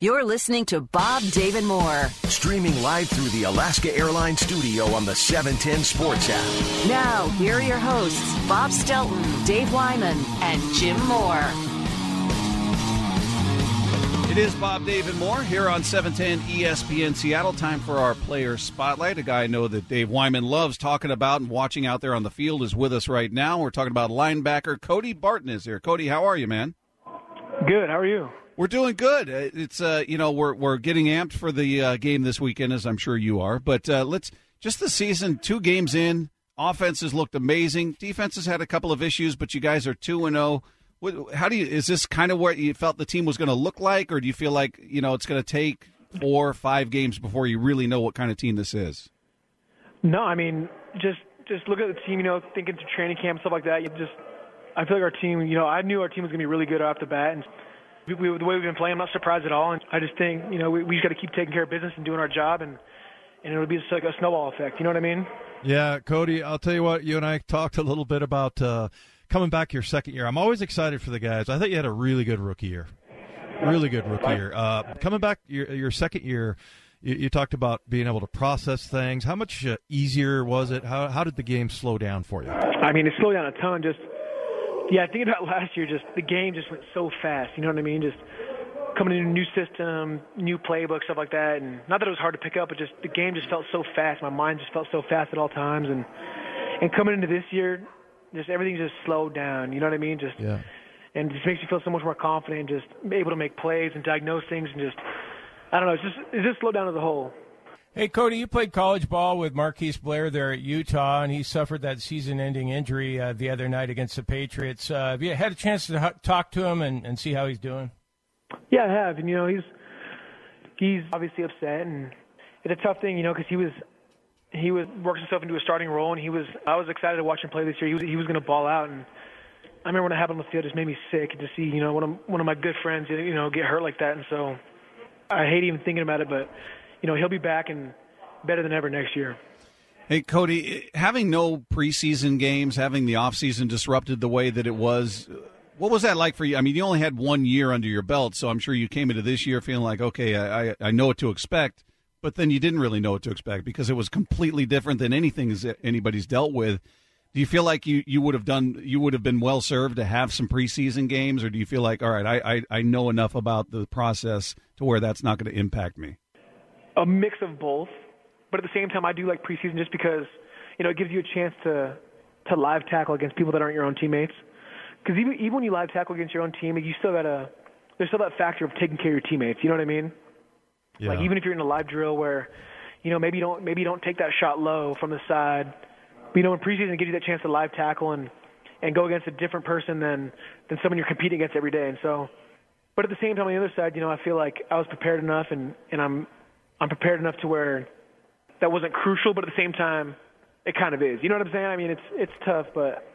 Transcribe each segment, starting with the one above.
You're listening to Bob David Moore. Streaming live through the Alaska Airlines studio on the 710 Sports app. Now, here are your hosts, Bob Stelton, Dave Wyman, and Jim Moore. It is Bob David Moore here on 710 ESPN Seattle. Time for our player spotlight. A guy I know that Dave Wyman loves talking about and watching out there on the field is with us right now. We're talking about linebacker Cody Barton is here. Cody, how are you, man? Good. How are you? We're doing good. It's we're getting amped for the game this weekend, as I'm sure you are. But let's just the season, 2 games in, offenses looked amazing. Defenses had a couple of issues, but you guys are 2-0. Is this kind of what you felt the team was going to look like, or do you feel like it's going to take 4 or 5 games before you really know what kind of team this is? No, I mean just look at the team. Thinking to training camp, stuff like that. I feel like our team. I knew our team was going to be really good off the bat, and the way we've been playing, I'm not surprised at all. And I just think we just got to keep taking care of business and doing our job, and it'll be just like a snowball effect. You know what I mean? Yeah, Cody. I'll tell you what. You and I talked a little bit about coming back your second year. I'm always excited for the guys. I think you had a really good rookie year. Coming back your second year, you talked about being able to process things. How much easier was it? How did the game slow down for you? I mean, it slowed down a ton. Thinking about last year, the game just went so fast. You know what I mean? Just coming into a new system, new playbook, stuff like that. And not that it was hard to pick up, but just the game just felt so fast. My mind just felt so fast at all times. And coming into this year, just everything just slowed down. You know what I mean? And it just makes you feel so much more confident, just able to make plays and diagnose things, and I don't know. It's just slowed down as a whole. Hey, Cody, you played college ball with Marquise Blair there at Utah, and he suffered that season-ending injury the other night against the Patriots. Have you had a chance to talk to him and see how he's doing? Yeah, I have. And, he's obviously upset, and it's a tough thing, because he was working himself into a starting role, and I was excited to watch him play this year. He was going to ball out, and I remember when it happened on the field, it just made me sick to see, one of my good friends, get hurt like that. And so I hate even thinking about it, but he'll be back and better than ever next year. Hey, Cody, having no preseason games, having the offseason disrupted the way that it was, what was that like for you? I mean, you only had 1 year under your belt, so I'm sure you came into this year feeling like, okay, I know what to expect, but then you didn't really know what to expect because it was completely different than anything anybody's dealt with. Do you feel like you would have been well served to have some preseason games, or do you feel like, all right, I know enough about the process to where that's not going to impact me? A mix of both, but at the same time, I do like preseason just because, it gives you a chance to live tackle against people that aren't your own teammates. Because even when you live tackle against your own team, there's still that factor of taking care of your teammates. You know what I mean? Yeah. Like even if you're in a live drill where, maybe you don't take that shot low from the side. But, in preseason it gives you that chance to live tackle and go against a different person than someone you're competing against every day. And so, but at the same time, on the other side, I feel like I was prepared enough and I'm prepared enough to where that wasn't crucial, but at the same time, it kind of is. You know what I'm saying? I mean, it's tough, but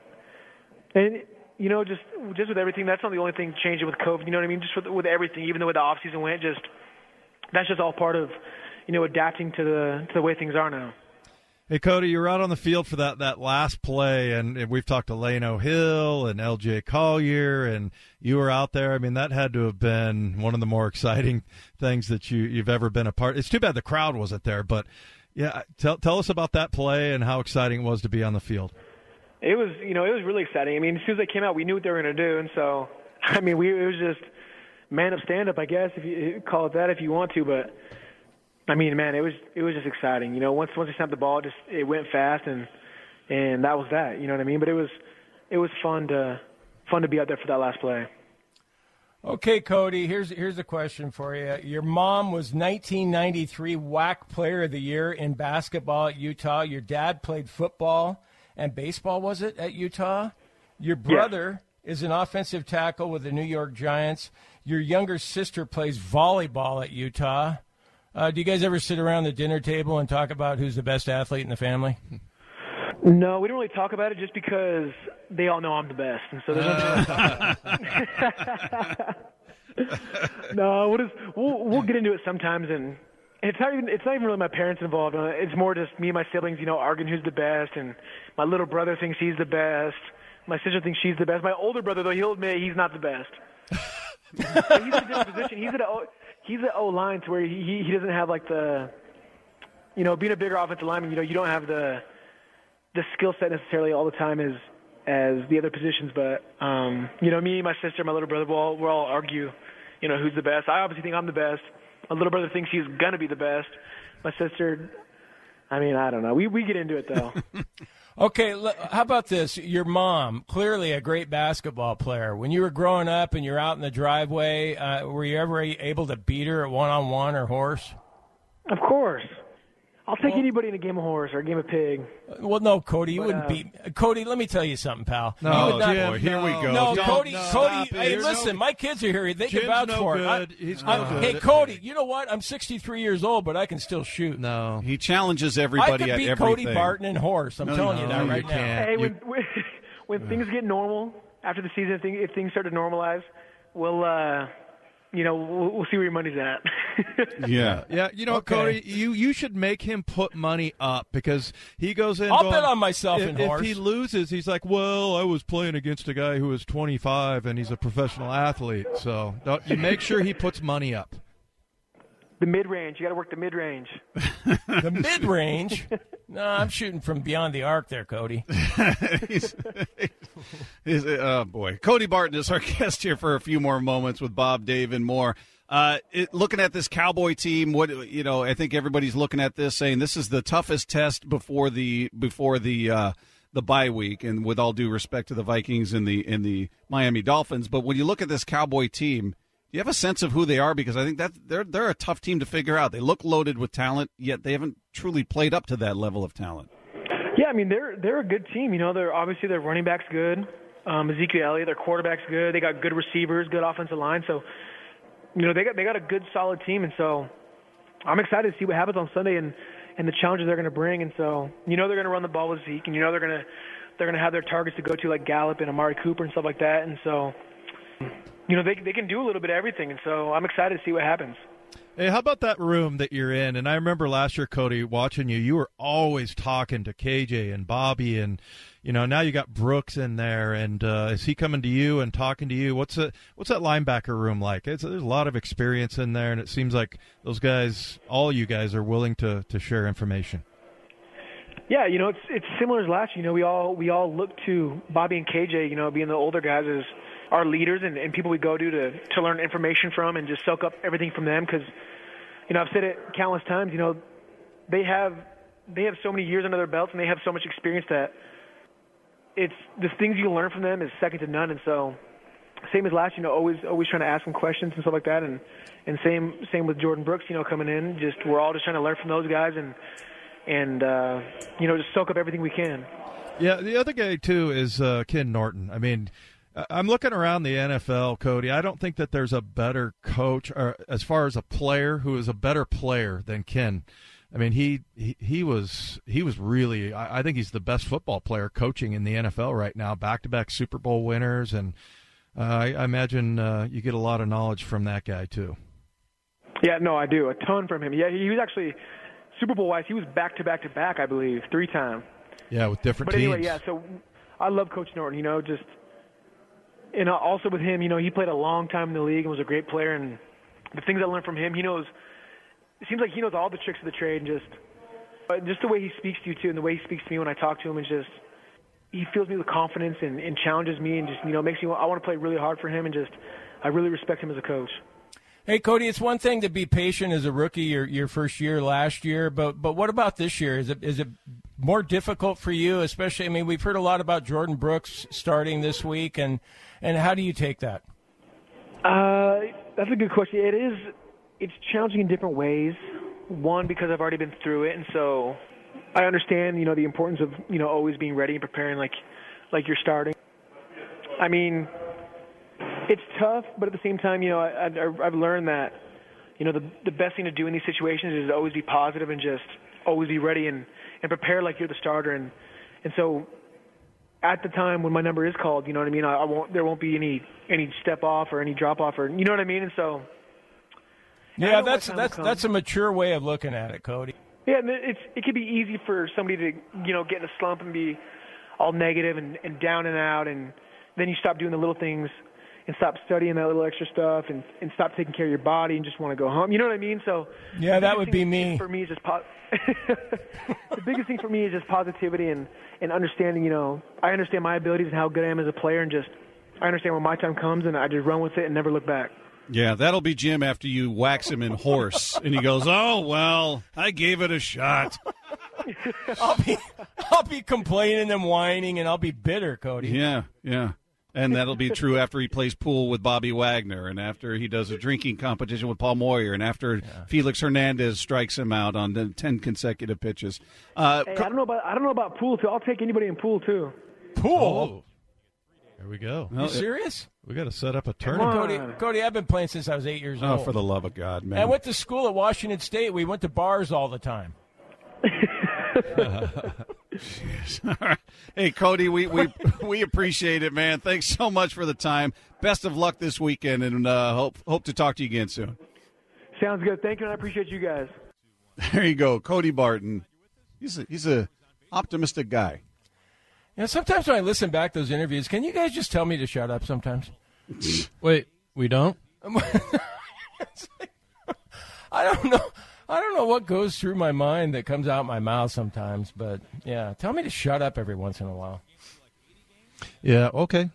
just with everything, that's not the only thing changing with COVID. You know what I mean? Just with everything, even the way the off season went, that's just all part of adapting to the way things are now. Hey, Cody, you were out on the field for that last play, and we've talked to Lano Hill and L.J. Collier, and you were out there. I mean, that had to have been one of the more exciting things that you've ever been a part. It's too bad the crowd wasn't there, but, yeah, tell us about that play and how exciting it was to be on the field. It was, it was really exciting. I mean, as soon as they came out, we knew what they were going to do, and so, I mean, it was just man up, stand up, I guess, if you call it that if you want to, but I mean, man, it was just exciting. Once they snapped the ball, it went fast, and that was that. You know what I mean? But it was fun to be out there for that last play. Okay, Cody, here's a question for you. Your mom was 1993 WAC Player of the Year in basketball at Utah. Your dad played football and baseball, was it, at Utah? Your brother is an offensive tackle with the New York Giants. Your younger sister plays volleyball at Utah. Do you guys ever sit around the dinner table and talk about who's the best athlete in the family? No, we don't really talk about it just because they all know I'm the best, and so there's nothing. No, we'll get into it sometimes, and it's not even really my parents involved. It's more just me and my siblings, arguing who's the best, and my little brother thinks he's the best. My sister thinks she's the best. My older brother, though, he'll admit he's not the best. He's in a different position. he's an O-line to where he doesn't have like the, being a bigger offensive lineman, you don't have the skill set necessarily all the time as the other positions. But, me, my sister, my little brother, we'll all argue, who's the best. I obviously think I'm the best. My little brother thinks he's going to be the best. My sister, I don't know. We get into it, though. Okay, how about this? Your mom, clearly a great basketball player. When you were growing up and you're out in the driveway, were you ever able to beat her at one-on-one or horse? Of course. I'll take anybody in a game of horse or a game of pig. Well, no, Cody, you wouldn't beat Cody, let me tell you something, pal. No, boy, here we go. No, Don't, Cody, no, hey, listen, my kids are here. They can vouch for it. He's no good. Hey, Cody, you know what? I'm 63 years old, but I can still shoot. No. He challenges everybody I could at beat everything. Cody Barton and horse. I'm telling you that right now. Hey, when things get normal after the season, if things start to normalize, we'll see where your money's at. Yeah. Yeah, Cody, you should make him put money up because he goes in. I'll bet on myself in horse. If he loses, he's like, well, I was playing against a guy who was 25 and he's a professional athlete. So you make sure he puts money up. The mid-range. You got to work the mid-range. The mid-range? No, I'm shooting from beyond the arc there, Cody. Oh, boy. Cody Barton is our guest here for a few more moments with Bob, Dave, and more. Looking at this Cowboy team, I think everybody's looking at this saying this is the toughest test before the bye week, and with all due respect to the Vikings and the Miami Dolphins. But when you look at this Cowboy team, do you have a sense of who they are? Because I think that they're a tough team to figure out. They look loaded with talent, yet they haven't truly played up to that level of talent. Yeah, they're a good team. They're obviously their running back's good. Ezekiel Elliott, their quarterback's good. They got good receivers, good offensive line. So, they got a good, solid team. And so, I'm excited to see what happens on Sunday and the challenges they're going to bring. And so, they're going to run the ball with Zeke, and they're going to have their targets to go to like Gallup and Amari Cooper and stuff like that. And so, they can do a little bit of everything. And so, I'm excited to see what happens. Hey, how about that room that you're in? And I remember last year, Cody, watching you were always talking to KJ and Bobby, and now you got Brooks in there. And is he coming to you and talking to you? What's that linebacker room like? There's a lot of experience in there, and it seems like those guys, all you guys, are willing to share information. Yeah, it's similar as last year. We all look to Bobby and KJ, being the older guys as our leaders and people we go to learn information from and just soak up everything from them because, I've said it countless times, they have so many years under their belts and they have so much experience that it's the things you learn from them is second to none. And so same as last, always trying to ask them questions and stuff like that. And same with Jordan Brooks, coming in, just we're all just trying to learn from those guys and just soak up everything we can. Yeah. The other guy too is Ken Norton. I'm looking around the NFL, Cody. I don't think that there's a better coach or as far as a player who is a better player than Ken. He was really, I think he's the best football player coaching in the NFL right now, back-to-back Super Bowl winners. And I imagine you get a lot of knowledge from that guy too. Yeah, no, I do. A ton from him. Yeah, he was actually Super Bowl-wise, he was back-to-back, I believe, 3 times. Yeah, with different teams. But anyway, yeah, so I love Coach Norton, and also with him, he played a long time in the league and was a great player. And the things I learned from him, it seems like he knows all the tricks of the trade. And just the way he speaks to you, too, and the way he speaks to me when I talk to him, he fills me with confidence and challenges me and makes me I want to play really hard for him. And I really respect him as a coach. Hey, Cody, it's one thing to be patient as a rookie your first year last year, but what about this year? Is it more difficult for you, especially? We've heard a lot about Jordan Brooks starting this week, and how do you take that? That's a good question. It's challenging in different ways. One, because I've already been through it, and so I understand, the importance of, always being ready and preparing like you're starting. It's tough, but at the same time, I've learned that, the best thing to do in these situations is to always be positive and just always be ready and prepare like you're the starter. And so at the time when my number is called, there won't be any step off or any drop off, or you know what I mean? And so yeah, that's a mature way of looking at it, Cody. Yeah, and it can be easy for somebody to, get in a slump and be all negative and down and out, and then you stop doing the little things and stop studying that little extra stuff and stop taking care of your body and just want to go home. You know what I mean? So yeah, that would be me. For me, is just the biggest thing for me is just positivity and understanding. You know, I understand my abilities and how good I am as a player, and just I understand when my time comes, and I just run with it and never look back. Yeah, that'll be Jim after you wax him in horse, and he goes, "Oh well, I gave it a shot." I'll be complaining and whining, and I'll be bitter, Cody. Yeah. And that'll be true after he plays pool with Bobby Wagner, and after he does a drinking competition with Paul Moyer, and after Felix Hernandez strikes him out on the 10 consecutive pitches. Hey, I don't know about pool too. I'll take anybody in pool too. Pool. Oh. There we go. You serious? We got to set up a tournament. Cody, I've been playing since I was 8 years old. Oh, for the love of God, man! I went to school at Washington State. We went to bars all the time. Hey, Cody, we appreciate it, man. Thanks so much for the time. Best of luck this weekend, and hope to talk to you again soon. Sounds good. Thank you, and I appreciate you guys. There you go, Cody Barton. He's a optimistic guy. You know, sometimes when I listen back to those interviews, can you guys just tell me to shut up sometimes? Wait, we don't? I don't know what goes through my mind that comes out my mouth sometimes, but yeah, tell me to shut up every once in a while. Yeah, okay.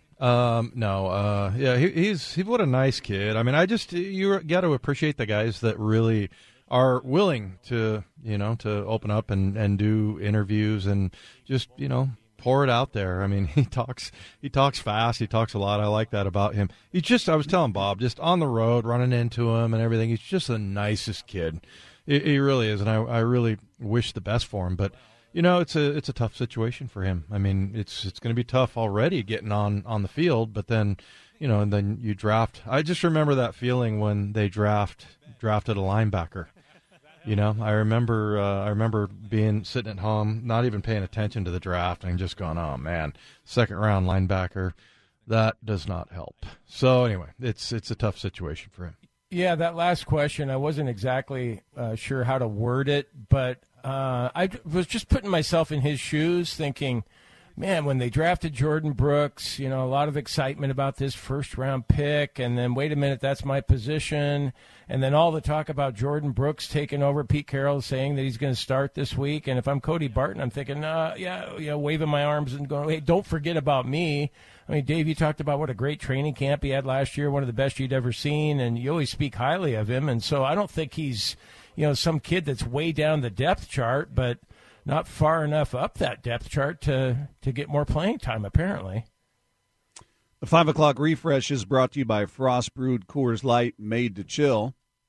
He's what a nice kid. I mean, you got to appreciate the guys that really are willing to, to open up and do interviews and just, pour it out there. I mean, he talks fast. He talks a lot. I like that about him. I was telling Bob, just on the road, running into him and everything. He's just the nicest kid. He really is, and I really wish the best for him. But it's a tough situation for him. I mean, it's going to be tough already getting on the field. But then, and then you draft. I just remember that feeling when they drafted a linebacker. I remember sitting at home, not even paying attention to the draft, and just going, "Oh man, second round linebacker, that does not help." So anyway, it's a tough situation for him. Yeah, that last question, I wasn't exactly sure how to word it, but I was just putting myself in his shoes thinking, man, when they drafted Jordan Brooks, a lot of excitement about this first-round pick, and then, wait a minute, that's my position, and then all the talk about Jordan Brooks taking over, Pete Carroll saying that he's going to start this week, and if I'm Cody Barton, I'm thinking, waving my arms and going, hey, don't forget about me. I mean, Dave, you talked about what a great training camp he had last year, one of the best you'd ever seen, and you always speak highly of him. And so I don't think he's, some kid that's way down the depth chart, but not far enough up that depth chart to get more playing time, apparently. The 5 o'clock refresh is brought to you by Frost Brewed Coors Light, made to chill.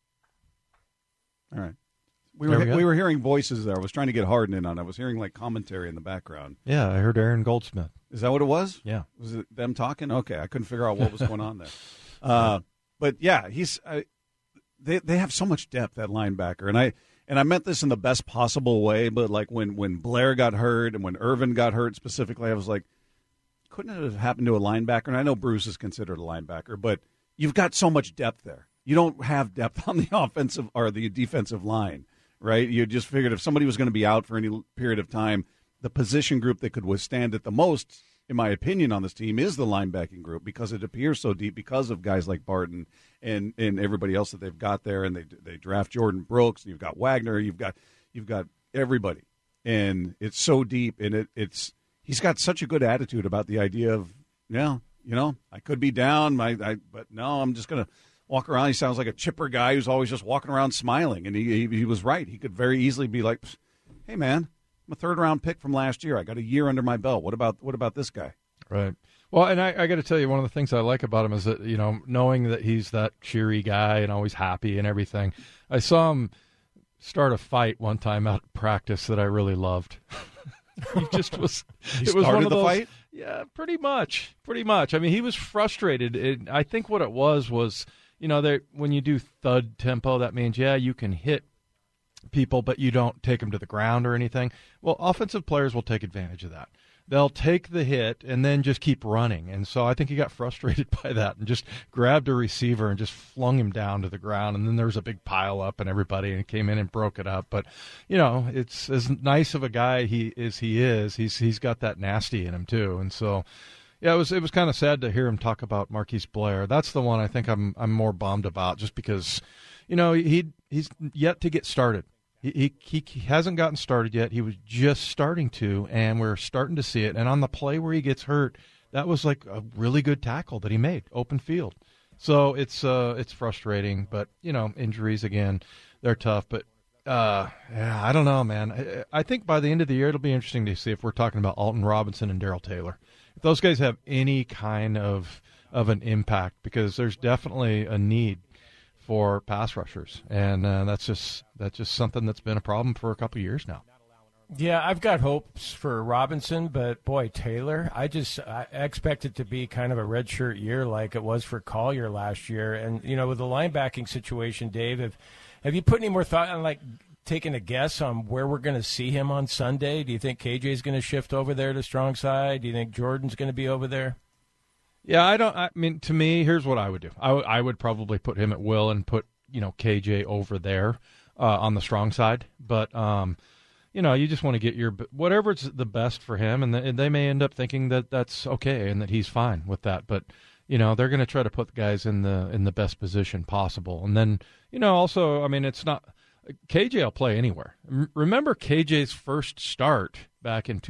All right. We were hearing voices there. I was trying to get Harden in on it. I was hearing like commentary in the background. Yeah, I heard Aaron Goldsmith. Is that what it was? Yeah. Was it them talking? Okay, I couldn't figure out what was going on there. But yeah, they have so much depth at linebacker, and I meant this in the best possible way. But like when Blair got hurt and when Irvin got hurt specifically, I was like, couldn't it have happened to a linebacker? And I know Bruce is considered a linebacker, but you've got so much depth there. You don't have depth on the offensive or the defensive line, right? You just figured if somebody was going to be out for any period of time, the position group that could withstand it the most, in my opinion, on this team is the linebacking group because it appears so deep because of guys like Barton and everybody else that they've got there, and they draft Jordan Brooks, and you've got Wagner, you've got everybody, and it's so deep, and he's got such a good attitude about the idea of I could be down, but no, I'm just gonna walk around. He sounds like a chipper guy who's always just walking around smiling, and he was right. He could very easily be like, hey man, I'm a third-round pick from last year. I got a year under my belt. What about this guy? Right. Well, and I got to tell you, one of the things I like about him is that, knowing that he's that cheery guy and always happy and everything. I saw him start a fight one time out of practice that I really loved. He just was. He started the fight? Yeah, pretty much. I mean, he was frustrated. I think what it was, when you do thud tempo, that means, you can hit people, but you don't take them to the ground or anything. Well, offensive players will take advantage of that. They'll take the hit and then just keep running. And so I think he got frustrated by that and just grabbed a receiver and just flung him down to the ground. And then there was a big pile up and everybody came in and broke it up. But, it's as nice of a guy he is. He's got that nasty in him too. And so, Yeah, it was kind of sad to hear him talk about Marquise Blair. That's the one I think I'm more bummed about, just because, he's yet to get started. He hasn't gotten started yet. He was just starting to, and we're starting to see it. And on the play where he gets hurt, that was like a really good tackle that he made, open field. So it's frustrating, but injuries again, they're tough. But I don't know, man. I think by the end of the year, it'll be interesting to see if we're talking about Alton Robinson and Darrell Taylor. If those guys have any kind of an impact, because there's definitely a need for pass rushers, and that's just something that's been a problem for a couple of years now. Yeah, I've got hopes for Robinson, but boy, Taylor, I expect it to be kind of a redshirt year like it was for Collier last year. And with the linebacking situation, Dave, have you put any more thought on taking a guess on where we're going to see him on Sunday? Do you think KJ is going to shift over there to strong side? Do you think Jordan's going to be over there? Yeah, to me, here's what I would do. I would probably put him at will and put, KJ over there on the strong side. But, you just want to get whatever's the best for him. And they may end up thinking that that's okay and that he's fine with that. But, they're going to try to put guys in the best position possible. And then, also, it's not – KJ will play anywhere. Remember KJ's first start back in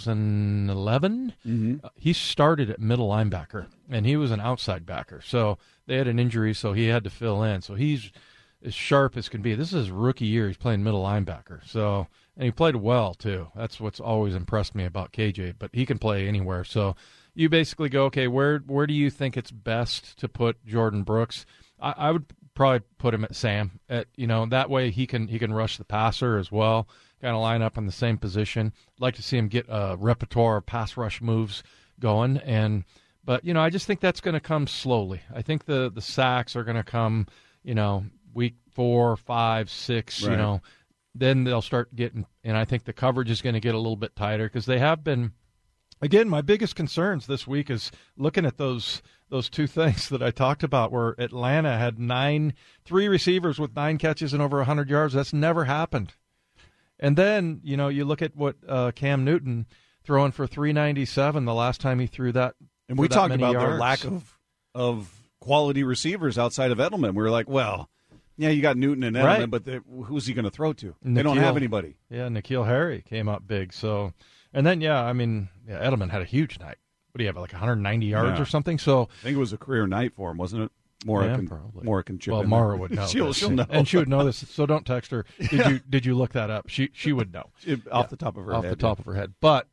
2011? Mm-hmm. He started at middle linebacker, and he was an outside backer. So they had an injury, so he had to fill in. So he's as sharp as can be. This is his rookie year. He's playing middle linebacker. And he played well, too. That's what's always impressed me about KJ, but he can play anywhere. So you basically go, okay, where do you think it's best to put Jordan Brooks? I would probably put him at Sam. That way he can rush the passer as well, kind of line up in the same position. I'd like to see him get a repertoire of pass rush moves going. But I just think that's going to come slowly. I think the sacks are going to come, week 4, 5, 6, right. Then they'll start getting, and I think the coverage is going to get a little bit tighter because they have been. Again, my biggest concerns this week is looking at those two things that I talked about, where Atlanta had 3 receivers with 9 catches and over 100 yards. That's never happened. And then, you look at what Cam Newton throwing for 397 the last time he threw that. And we talked about yards. their lack of quality receivers outside of Edelman. We were like, well, yeah, you got Newton and Edelman, right. But who's he going to throw to? They don't have anybody. Yeah, N'Keal Harry came up big. So, and then, Edelman had a huge night. What do you have, 190 yards or something? So I think it was a career night for him, wasn't it? Probably. Mora can chip well, in Mara there. would know. She'll know. And she would know this, so don't text her. Did you look that up? She would know. Off the top of her head. Off the top of her head. But,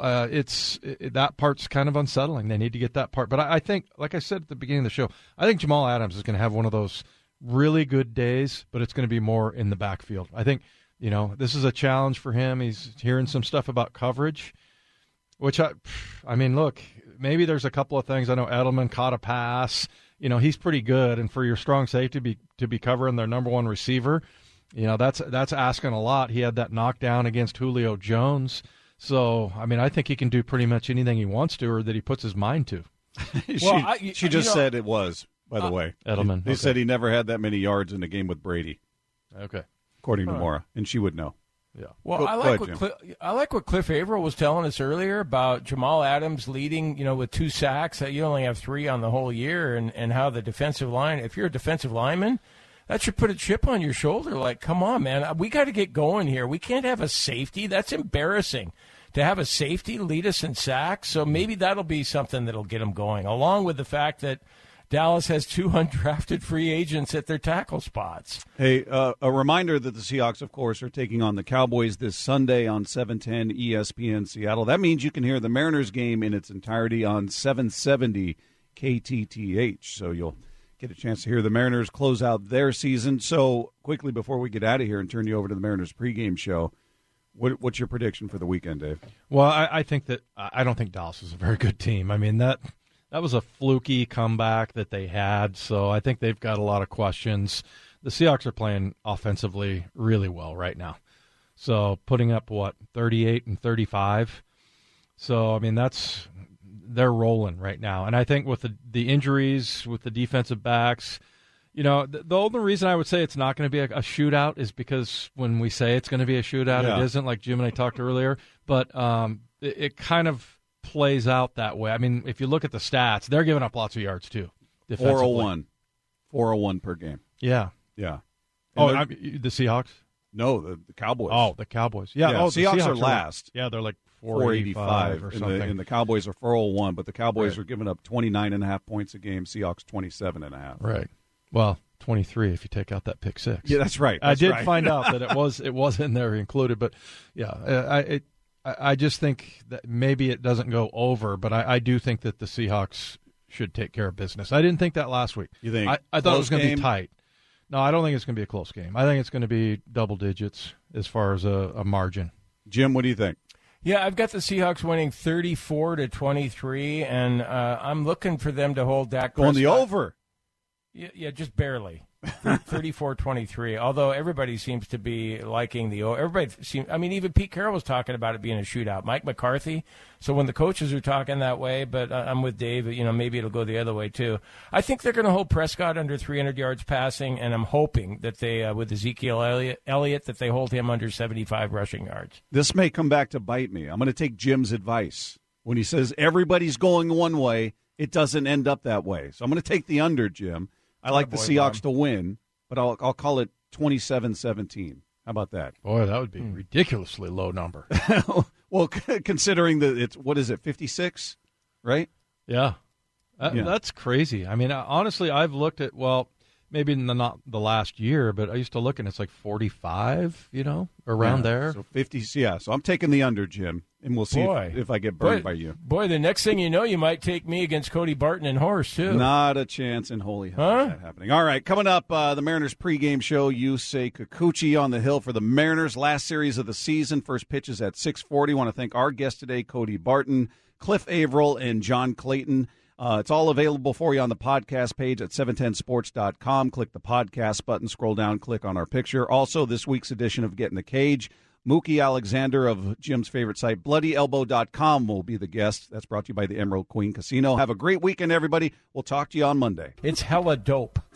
that part's kind of unsettling. They need to get that part. But I think, like I said at the beginning of the show, I think Jamal Adams is going to have one of those really good days, but it's going to be more in the backfield. I think, this is a challenge for him. He's hearing some stuff about coverage, which look, maybe there's a couple of things. I know Edelman caught a pass. He's pretty good, and for your strong safety to be covering their number one receiver, that's asking a lot. He had that knockdown against Julio Jones. So, I think he can do pretty much anything he wants to or that he puts his mind to. She just said it was, by the way. Edelman. They said he never had that many yards in a game with Brady. Okay. According to Mora, and she would know. Yeah. Well, I like what Cliff Averill was telling us earlier about Jamal Adams leading, with 2 sacks. You only have 3 on the whole year, and how the defensive line, if you're a defensive lineman, that should put a chip on your shoulder. Like, come on, man, we got to get going here. We can't have a safety. That's embarrassing to have a safety lead us in sacks. So maybe that'll be something that'll get them going, along with the fact that Dallas has 2 undrafted free agents at their tackle spots. Hey, a reminder that the Seahawks, of course, are taking on the Cowboys this Sunday on 710 ESPN Seattle. That means you can hear the Mariners game in its entirety on 770 KTTH. So you'll get a chance to hear the Mariners close out their season. So quickly, before we get out of here and turn you over to the Mariners pregame show, what's your prediction for the weekend, Dave? Well, I think that I don't think Dallas is a very good team. That was a fluky comeback that they had, so I think they've got a lot of questions. The Seahawks are playing offensively really well right now. So putting up, 38 and 35. So, they're rolling right now. And I think with the injuries, with the defensive backs, the only reason I would say it's not going to be a shootout is because when we say it's going to be a shootout, It isn't, like Jim and I talked earlier. But it kind of plays out that way. I mean, if you look at the stats, they're giving up lots of yards too. 401 per game. Yeah. Yeah. The Seahawks? No, the Cowboys. Oh, the Cowboys. Yeah. The Seahawks are last. They're like 485 or something. And the Cowboys are 401, but the Cowboys are giving up 29.5 points a game. Seahawks 27.5. Right. Well, 23 if you take out that pick six. Yeah, that's right. I did find out that it was in there included, but yeah, I just think that maybe it doesn't go over, but I do think that the Seahawks should take care of business. I didn't think that last week. You think? I thought it was going to be tight. No, I don't think it's going to be a close game. I think it's going to be double digits as far as a margin. Jim, what do you think? Yeah, I've got the Seahawks winning 34-23, and I'm looking for them to hold Dak Prescott. Going the over. Yeah, just barely. 34-23. Although everybody seems to be liking the over. Even Pete Carroll was talking about it being a shootout. Mike McCarthy. So when the coaches are talking that way, but I'm with Dave, maybe it'll go the other way too. I think they're going to hold Prescott under 300 yards passing, and I'm hoping that they, with Ezekiel Elliott, that they hold him under 75 rushing yards. This may come back to bite me. I'm going to take Jim's advice. When he says everybody's going one way, it doesn't end up that way. So I'm going to take the under, Jim. I like the Seahawks to win, but I'll call it 27-17. How about that? Boy, that would be a ridiculously low number. Well, considering that it's, 56, right? Yeah. That's crazy. I mean, honestly, I've looked at, maybe not the last year, but I used to look and it's like 45, around there. So 50, yeah. So I'm taking the under, Jim, and we'll see if I get burned by you. Boy, the next thing you know, you might take me against Cody Barton and Horse, too. Not a chance in holy hell is that happening. All right, coming up, the Mariners pregame show. Yusei Kikuchi on the hill for the Mariners. Last series of the season. First pitch is at 6:40. Want to thank our guests today, Cody Barton, Cliff Averill, and John Clayton. It's all available for you on the podcast page at 710sports.com. Click the podcast button, scroll down, click on our picture. Also, this week's edition of Get in the Cage, Mookie Alexander of Jim's favorite site, BloodyElbow.com, will be the guest. That's brought to you by the Emerald Queen Casino. Have a great weekend, everybody. We'll talk to you on Monday. It's hella dope.